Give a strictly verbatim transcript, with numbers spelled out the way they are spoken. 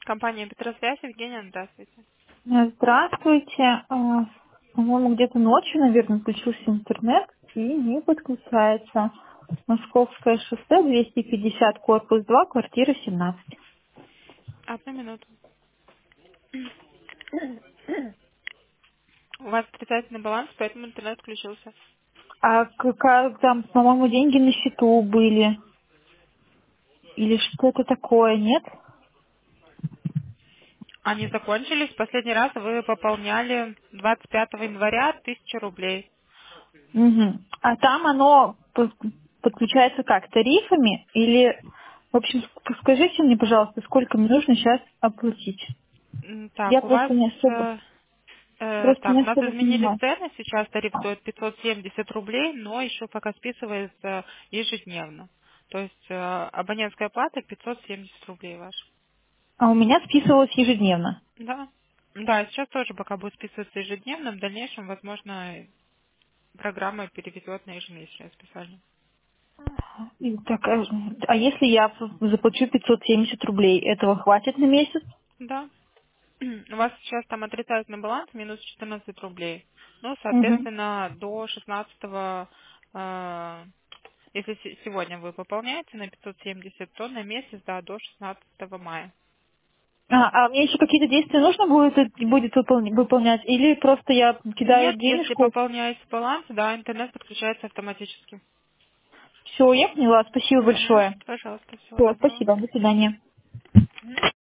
Компания Петросвязь, Евгения, здравствуйте. Э, Здравствуйте. А, По-моему, где-то ночью, наверное, включился интернет и не подключается. Московское шоссе, двести пятьдесят, корпус два, квартира семнадцать. Одну минуту. У вас отрицательный баланс, поэтому интернет включился. А какая там, по-моему, деньги на счету были? Или что-то такое, нет? Они закончились. Последний раз вы пополняли двадцать пятого января тысячу рублей. Мгм. А там оно по- подключается как, тарифами? Или, в общем, ск- скажите мне, пожалуйста, сколько мне нужно сейчас оплатить? М, Я Так, у вас... просто не особо, э, э, просто не так, у нас особо изменились понимаю. цены. Сейчас тариф стоит пятьсот семьдесят рублей, но еще пока списывается ежедневно. То есть э, абонентская плата пятьсот семьдесят рублей ваш. А у меня списывалось ежедневно. Да. Да, сейчас тоже пока будет списываться ежедневно. В дальнейшем, возможно, программа переведет на ежемесячное списание. И так, а а если я в- заплачу пятьсот семьдесят рублей, этого хватит на месяц? Да. У вас сейчас там отрицательный баланс минус четырнадцать рублей. Ну, Мгм. соответственно, до шестнадцатого, э, если се- сегодня вы пополняете на пятьсот семьдесят, то на месяц, да, до шестнадцатого мая. А, а мне еще какие-то действия нужно будет, э, будет выполни- выполнять? Или просто я кидаю Нет, если денежку? пополняете баланс, да, интернет подключается автоматически. Все, я поняла. Спасибо Угу. большое. Пожалуйста, всего Все, доброго. спасибо. До свидания.